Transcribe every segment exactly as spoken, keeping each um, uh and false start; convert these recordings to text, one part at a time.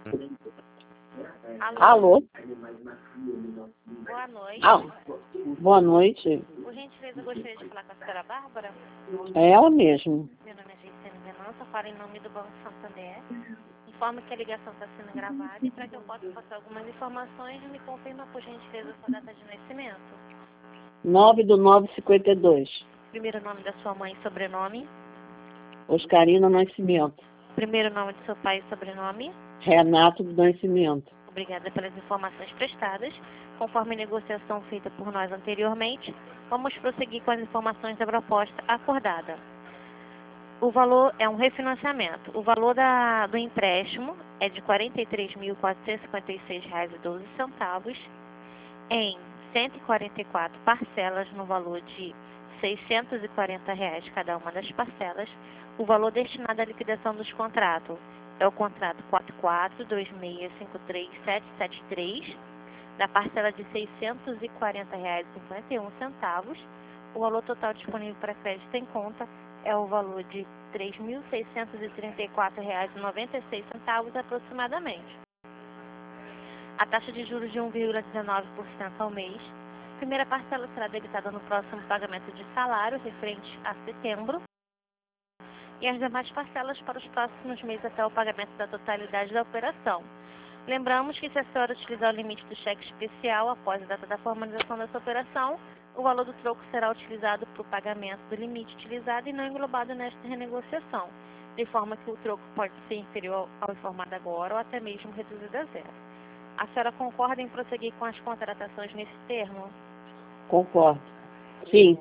Alô, Alô? boa noite. Ah, boa noite. Por gentileza, eu gostaria de falar com a senhora Bárbara. É ela mesmo. Meu nome é Geisene Venança, falo em nome do Banco Santander. Informo que a ligação está sendo gravada e para que eu possa passar algumas informações, me confirma, por gentileza, sua data de nascimento. nove do nove cinquenta e dois. Primeiro nome da sua mãe e sobrenome. Oscarina Nascimento. Primeiro nome do seu pai e sobrenome. Renato do Nascimento. Obrigada pelas informações prestadas. Conforme a negociação feita por nós anteriormente, vamos prosseguir com as informações da proposta acordada. O valor é um refinanciamento. O valor da, do empréstimo é de quarenta e três mil, quatrocentos e cinquenta e seis reais e doze centavos em cento e quarenta e quatro parcelas no valor de seiscentos e quarenta reais cada uma das parcelas. O valor destinado à liquidação dos contratos é o contrato quatro quatro dois seis cinco três sete sete três, da parcela de seiscentos e quarenta reais e cinquenta e um centavos. O valor total disponível para crédito em conta é o valor de três mil seiscentos e trinta e quatro reais e noventa e seis centavos aproximadamente. A taxa de juros de um vírgula dezenove por cento ao mês. A primeira parcela será debitada no próximo pagamento de salário, referente a setembro, e as demais parcelas para os próximos meses até o pagamento da totalidade da operação. Lembramos que se a senhora utilizar o limite do cheque especial após a data da formalização dessa operação, o valor do troco será utilizado para o pagamento do limite utilizado e não englobado nesta renegociação, de forma que o troco pode ser inferior ao informado agora ou até mesmo reduzido a zero. A senhora concorda em prosseguir com as contratações nesse termo? Concordo. Sim.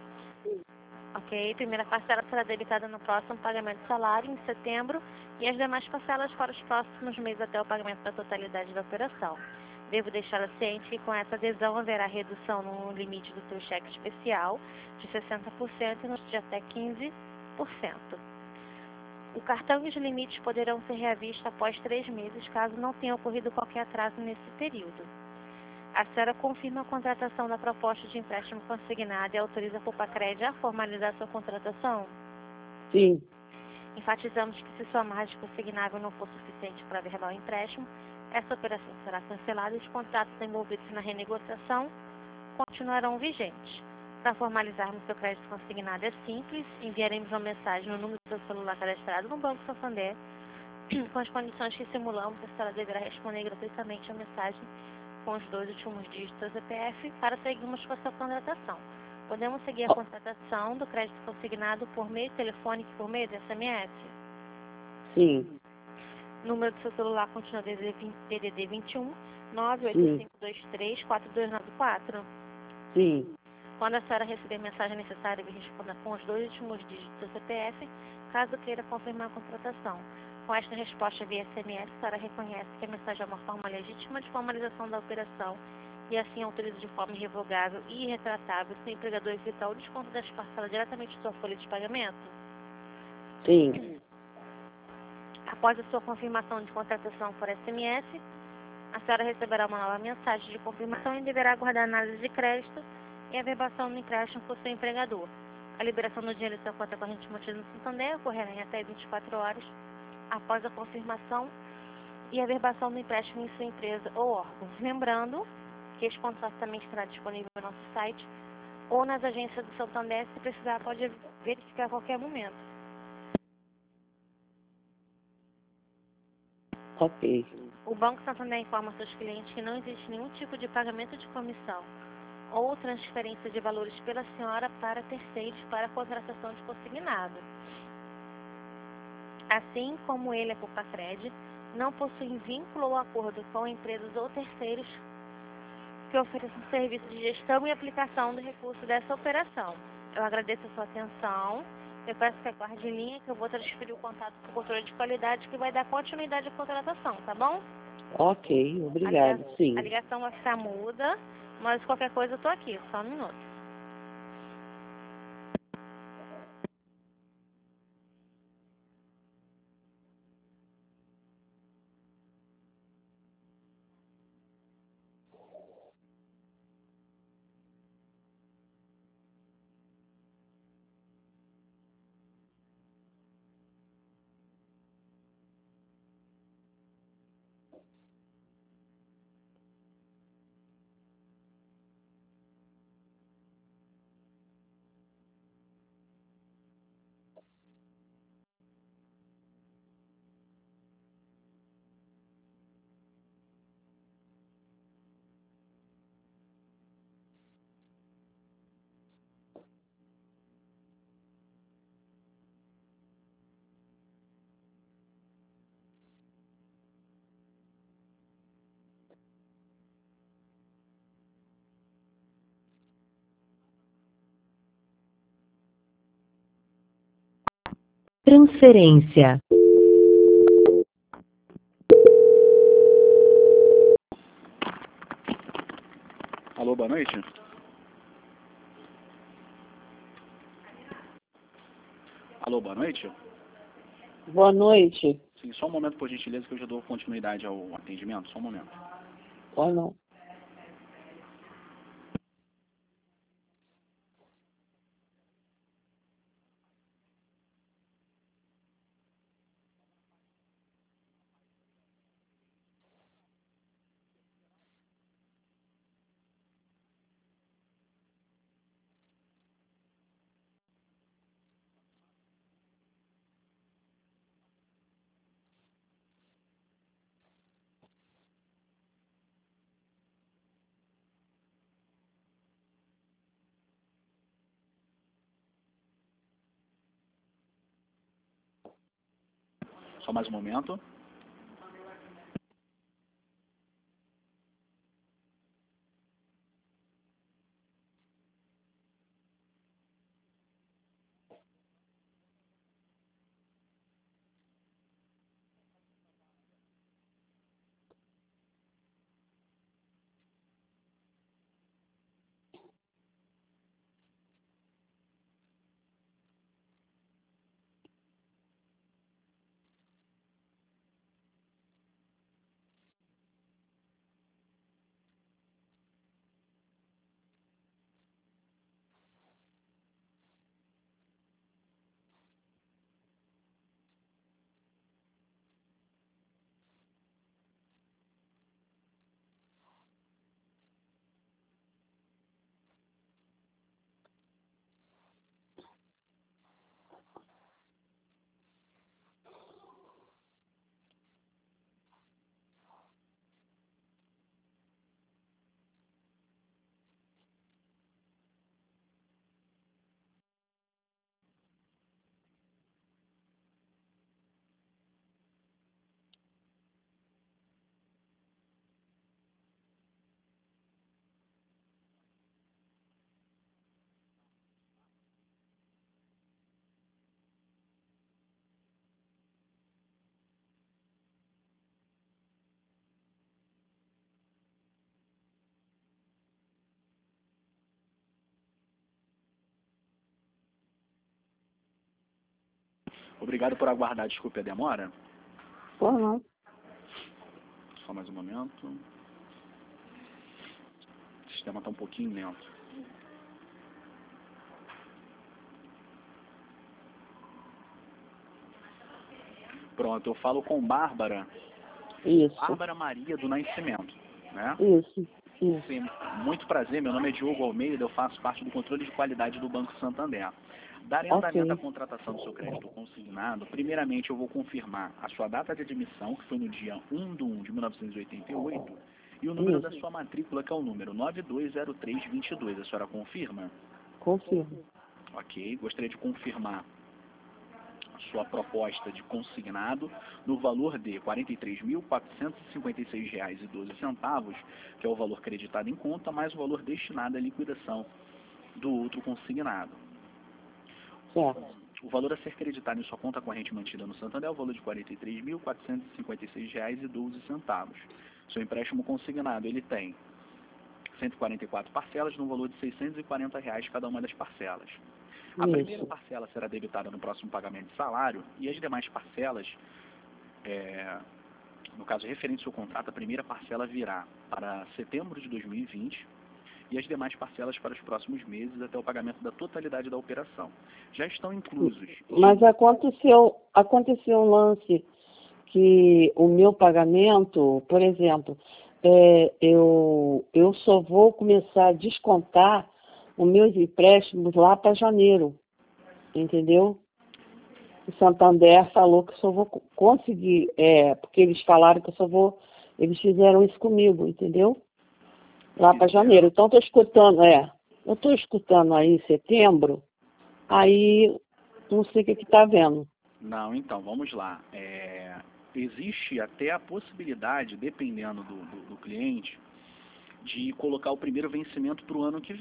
Ok, primeira parcela será debitada no próximo pagamento de salário, em setembro, e as demais parcelas para os próximos meses até o pagamento da totalidade da operação. Devo deixá-la ciente que com essa adesão haverá redução no limite do seu cheque especial de sessenta por cento e no de até quinze por cento. O cartão e os limites poderão ser reavistos após três meses, caso não tenha ocorrido qualquer atraso nesse período. A senhora confirma a contratação da proposta de empréstimo consignado e autoriza a Pupacred a formalizar sua contratação? Sim. Enfatizamos que se sua margem consignável não for suficiente para averbar o empréstimo, essa operação será cancelada e os contratos envolvidos na renegociação continuarão vigentes. Para formalizarmos seu crédito consignado é simples, enviaremos uma mensagem no número do seu celular cadastrado no Banco Santander, com as condições que simulamos. A senhora deverá responder gratuitamente a mensagem com os dois últimos dígitos do C P F para seguirmos com a sua contratação. Podemos seguir a contratação do crédito consignado por meio telefônico e por meio de S M S? Sim. O número do seu celular continua D D D vinte e um, nove oito cinco dois três, quatro dois nove quatro? Sim. Quando a senhora receber a mensagem necessária, responda com os dois últimos dígitos do C P F, caso queira confirmar a contratação. Com esta resposta via S M S, a senhora reconhece que a mensagem é uma forma legítima de formalização da operação e assim autoriza de forma irrevogável e irretratável se o empregador evitar o desconto das parcelas diretamente de sua folha de pagamento? Sim. Após a sua confirmação de contratação por S M S, a senhora receberá uma nova mensagem de confirmação e deverá aguardar a análise de crédito e a averbação do empréstimo por seu empregador. A liberação do dinheiro em sua conta corrente mantida no Santander ocorrerá em até vinte e quatro horas após a confirmação e a averbação do empréstimo em sua empresa ou órgão. Lembrando que este contrato também estará disponível no nosso site ou nas agências do Santander. Se precisar, pode verificar a qualquer momento. Ok. O Banco Santander informa seus clientes que não existe nenhum tipo de pagamento de comissão ou transferência de valores pela senhora para terceiros para a contratação de consignado. Assim como ele é Pupacred, não possui vínculo ou acordo com empresas ou terceiros que ofereçam serviço de gestão e aplicação do recurso dessa operação. Eu agradeço a sua atenção. Eu peço que aguarde em linha que eu vou transferir o contato para o controle de qualidade que vai dar continuidade à contratação, tá bom? Ok, A, obrigado. liga... Sim. a ligação vai ficar muda, mas qualquer coisa eu tô aqui, só um minuto. Transferência. Alô, boa noite. Alô, boa noite. Boa noite. Sim, só um momento, por gentileza, que eu já dou continuidade ao atendimento. Só um momento. Ou não. Só mais um momento. Obrigado por aguardar. Desculpe a demora. Ou não. Só mais um momento. O sistema está um pouquinho lento. Pronto, eu falo com Bárbara. Isso. Bárbara Maria do Nascimento, né? Isso. Isso. Sim, muito prazer. Meu nome é Diogo Almeida. Eu faço parte do controle de qualidade do Banco Santander. Darem andamento à Ok. contratação do seu crédito consignado, primeiramente eu vou confirmar a sua data de admissão, que foi no dia um de um de mil novecentos e oitenta e oito, e o número da Isso. sua matrícula, que é o número nove dois zero três dois dois. A senhora confirma? Confirmo. Ok. Gostaria de confirmar a sua proposta de consignado no valor de quarenta e três mil quatrocentos e cinquenta e seis reais e doze centavos, que é o valor creditado em conta, mais o valor destinado à liquidação do outro consignado. Certo. O valor a ser creditado em sua conta corrente mantida no Santander é o valor de quarenta e três mil quatrocentos e cinquenta e seis reais e doze centavos. Seu empréstimo consignado, ele tem cento e quarenta e quatro parcelas no valor de seiscentos e quarenta reais cada uma das parcelas. A primeira Isso. parcela será debitada no próximo pagamento de salário e as demais parcelas, é, no caso referente ao seu contrato, a primeira parcela virá para setembro de dois mil e vinte e as demais parcelas para os próximos meses até o pagamento da totalidade da operação. Já estão inclusos. Mas aconteceu, aconteceu um lance que o meu pagamento, por exemplo, é, eu, eu só vou começar a descontar os meus empréstimos lá para janeiro, entendeu? O Santander falou que eu só vou co- conseguir, é, porque eles falaram que eu só vou, eles fizeram isso comigo, entendeu? Lá para janeiro. Então estou escutando, é, eu estou escutando aí setembro, aí não sei o que está vendo. Não, então, vamos lá. É, existe até a possibilidade, dependendo do, do, do cliente, de colocar o primeiro vencimento para o ano que vem.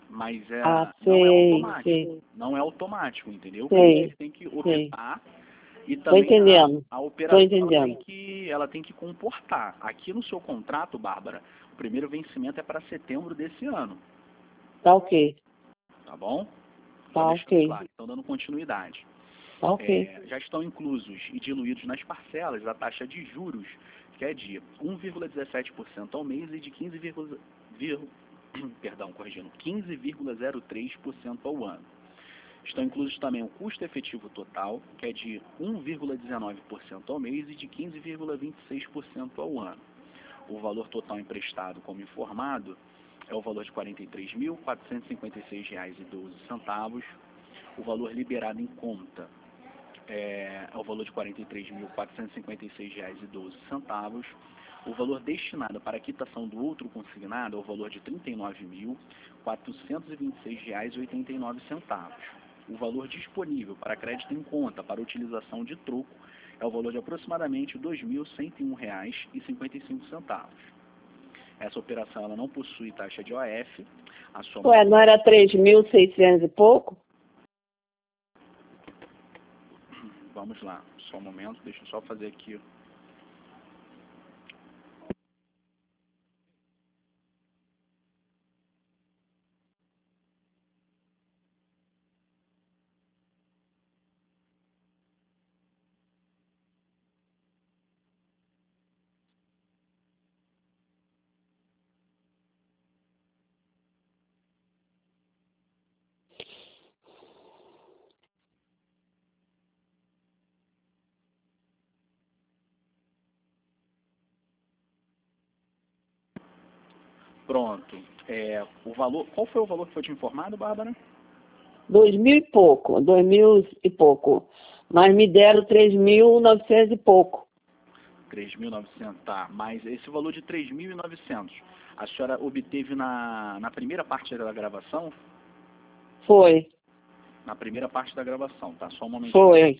Mas é, Ah, não é sei, automático. sei. não é automático, entendeu? Sei, Você tem que sei. optar e Tô também a, entendendo. a Tô operação ela tem, entendendo. que, ela tem que comportar. Aqui no seu contrato, Bárbara, o primeiro vencimento é para setembro desse ano, Tá ok. tá bom? Só Tá deixando ok. claro, estão dando continuidade. Tá ok. É, já estão inclusos e diluídos nas parcelas a taxa de juros, que é de um vírgula dezessete por cento ao mês e de quinze, perdão, corrigindo, quinze vírgula zero três por cento ao ano. Estão inclusos também o custo efetivo total, que é de um vírgula dezenove por cento ao mês e de quinze vírgula vinte e seis por cento ao ano. O valor total emprestado, como informado, é o valor de quarenta e três mil, quatrocentos e cinquenta e seis reais e doze centavos. O valor liberado em conta é, é o valor de quarenta e três mil, quatrocentos e cinquenta e seis reais e doze centavos. O valor destinado para a quitação do outro consignado é o valor de trinta e nove mil, quatrocentos e vinte e seis reais e oitenta e nove centavos. O valor disponível para crédito em conta para utilização de troco é o valor de aproximadamente dois mil cento e um reais e cinquenta e cinco centavos. Essa operação ela não possui taxa de O F. A soma... Ué, não era três mil e seiscentos e pouco? Vamos lá, só um momento, deixa eu só fazer aqui. Pronto. É, o valor, qual foi o valor que foi te informado, Bárbara? Dois mil e pouco, dois mil e pouco. Mas me deram três mil e novecentos e pouco. três mil e novecentos, tá. Mas esse valor de três mil e novecentos, a senhora obteve na, na primeira parte da gravação? Foi, Na primeira parte da gravação, tá? Só um momentinho. foi.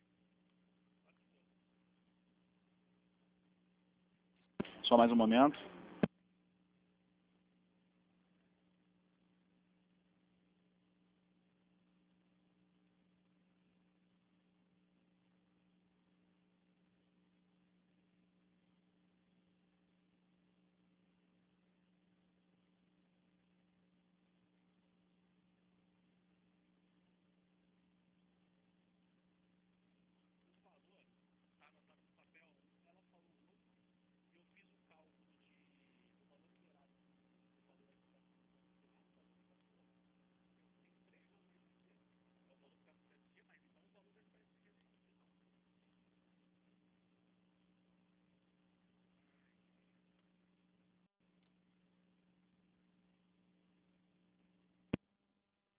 Só mais um momento.